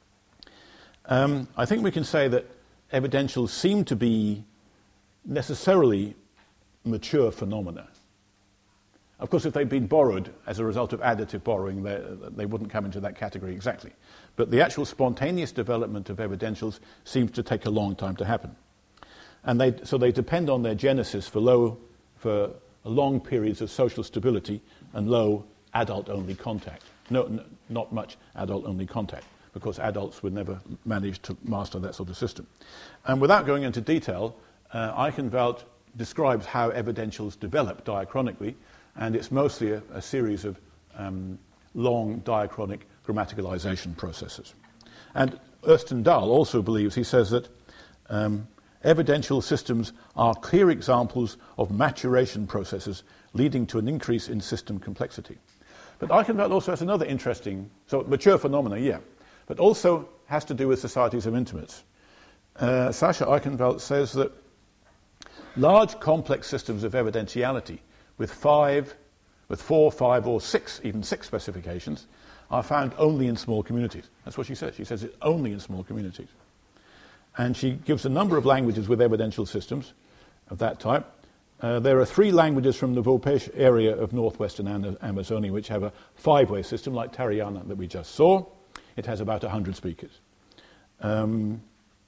Um, I think we can say that evidentials seem to be necessarily mature phenomena. Of course, if they'd been borrowed as a result of additive borrowing, they, they wouldn't come into that category exactly. But the actual spontaneous development of evidentials seems to take a long time to happen. And they, so they depend on their genesis for low, for long periods of social stability and low adult-only contact. No, n- not much adult-only contact, because adults would never manage to master that sort of system. And without going into detail, uh, Eichenwald describes how evidentials develop diachronically, and it's mostly a, a series of um, long diachronic grammaticalization processes. And Østen Dahl also believes, he says that um, evidential systems are clear examples of maturation processes leading to an increase in system complexity. But Eichenwald also has another interesting, so mature phenomena, yeah, but also has to do with societies of intimates. Uh, Sascha Eichenwald says that large complex systems of evidentiality with five, with four, five, or six, even six specifications, are found only in small communities. That's what she says. She says it's only in small communities. And she gives a number of languages with evidential systems of that type. Uh, there are three languages from the Vopêche area of northwestern Am- Amazonia which have a five-way system, like Tariana that we just saw. It has about one hundred speakers. Um,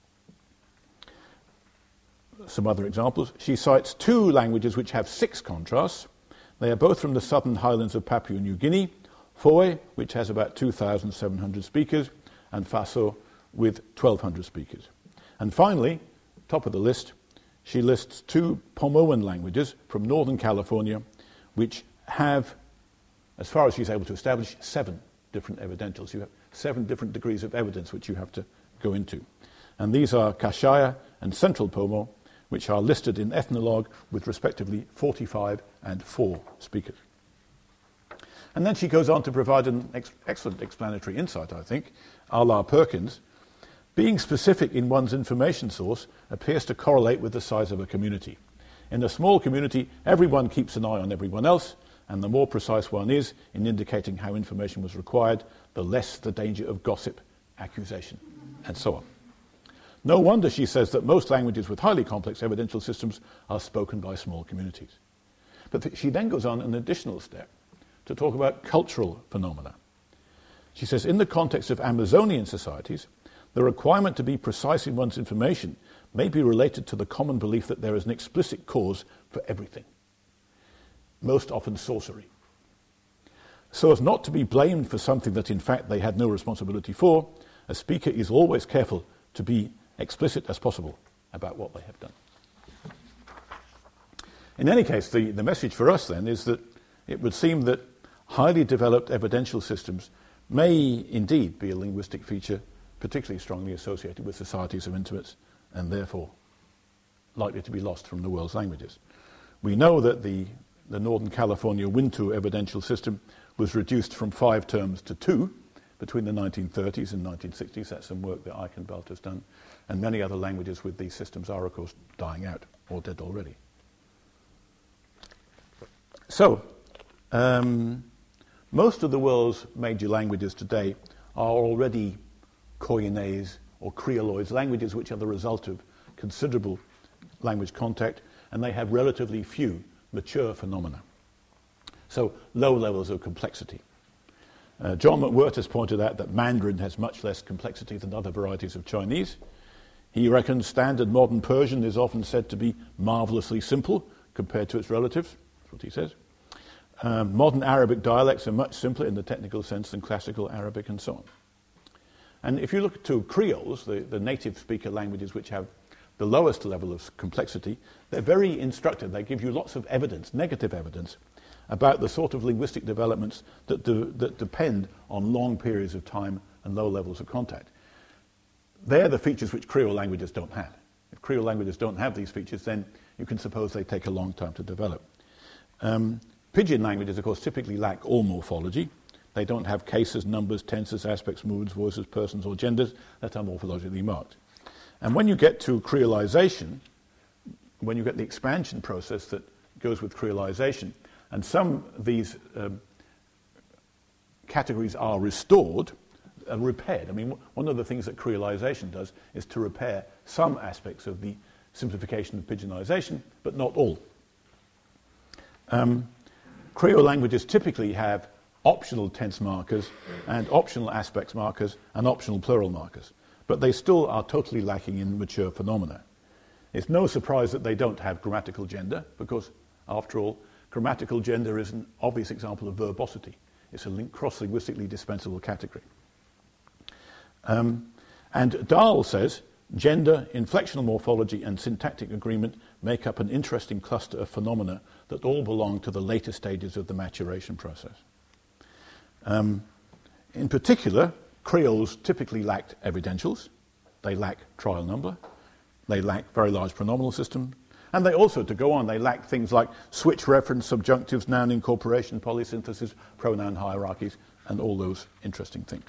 some other examples. She cites two languages which have six contrasts. They are both from the southern highlands of Papua New Guinea, Foi, which has about two thousand seven hundred speakers, and Faso with twelve hundred speakers. And finally, top of the list, she lists two Pomoan languages from northern California, which have, as far as she's able to establish, seven different evidentials. You have seven different degrees of evidence which you have to go into. And these are Kashaya and Central Pomo, which are listed in Ethnologue with respectively forty-five and four speakers. And then she goes on to provide an ex- excellent explanatory insight, I think, a la Perkins. Being specific in one's information source appears to correlate with the size of a community. In a small community, everyone keeps an eye on everyone else, and the more precise one is in indicating how information was required, the less the danger of gossip, accusation, and so on. No wonder she says that most languages with highly complex evidential systems are spoken by small communities. But th- she then goes on an additional step to talk about cultural phenomena. She says, in the context of Amazonian societies, the requirement to be precise in one's information may be related to the common belief that there is an explicit cause for everything, most often sorcery. So as not to be blamed for something that in fact they had no responsibility for, a speaker is always careful to be explicit as possible about what they have done. In any case, the, the message for us then is that it would seem that highly developed evidential systems may indeed be a linguistic feature particularly strongly associated with societies of intimates and therefore likely to be lost from the world's languages. We know that the, the Northern California Wintu evidential system was reduced from five terms to two between the nineteen thirties and nineteen sixties. That's some work that Eichenwald has done. And many other languages with these systems are, of course, dying out or dead already. So, um, most of the world's major languages today are already Koianese or Creoloids, languages which are the result of considerable language contact, and they have relatively few mature phenomena. So low levels of complexity. Uh, John McWhirter has pointed out that Mandarin has much less complexity than other varieties of Chinese. He reckons standard modern Persian is often said to be marvelously simple compared to its relatives. That's what he says. Um, modern Arabic dialects are much simpler in the technical sense than classical Arabic and so on. And if you look to Creoles, the, the native speaker languages which have the lowest level of complexity, they're very instructive. They give you lots of evidence, negative evidence, about the sort of linguistic developments that, do, that depend on long periods of time and low levels of contact. They're the features which Creole languages don't have. If Creole languages don't have these features, then you can suppose they take a long time to develop. Um, Pidgin languages, of course, typically lack all morphology. They don't have cases, numbers, tenses, aspects, moods, voices, persons, or genders that are morphologically marked. And when you get to creolization, when you get the expansion process that goes with creolization, and some of these um, categories are restored, uh, repaired. I mean, one of the things that creolization does is to repair some aspects of the simplification of pidginization, but not all. Um, Creole languages typically have optional tense markers and optional aspects markers and optional plural markers, but they still are totally lacking in mature phenomena. It's no surprise that they don't have grammatical gender, because, after all, grammatical gender is an obvious example of verbosity. It's a link- cross-linguistically dispensable category. Um, and Dahl says, gender, inflectional morphology, and syntactic agreement make up an interesting cluster of phenomena that all belong to the later stages of the maturation process. Um, in particular, Creoles typically lacked evidentials, they lack trial number, they lack very large pronominal system, and they also, to go on, they lack things like switch reference, subjunctives, noun incorporation, polysynthesis, pronoun hierarchies, and all those interesting things.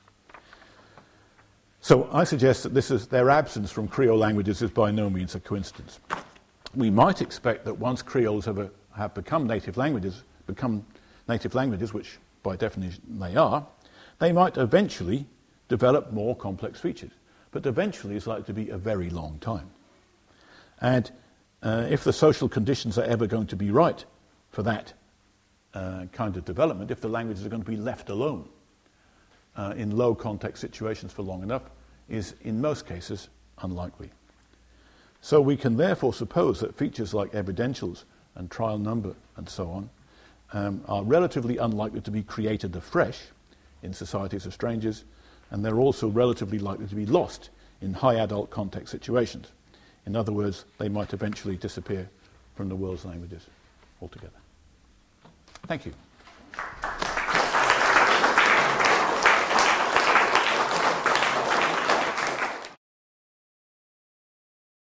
So I suggest that this is, their absence from Creole languages is by no means a coincidence. We might expect that once Creoles have, a, have become native languages, become native languages, which by definition they are, they might eventually develop more complex features. But eventually is likely to be a very long time. And uh, if the social conditions are ever going to be right for that uh, kind of development, if the languages are going to be left alone uh, in low context situations for long enough, is in most cases unlikely. So we can therefore suppose that features like evidentials and trial number and so on um, are relatively unlikely to be created afresh in societies of strangers, and they're also relatively likely to be lost in high adult context situations. In other words, they might eventually disappear from the world's languages altogether. Thank you.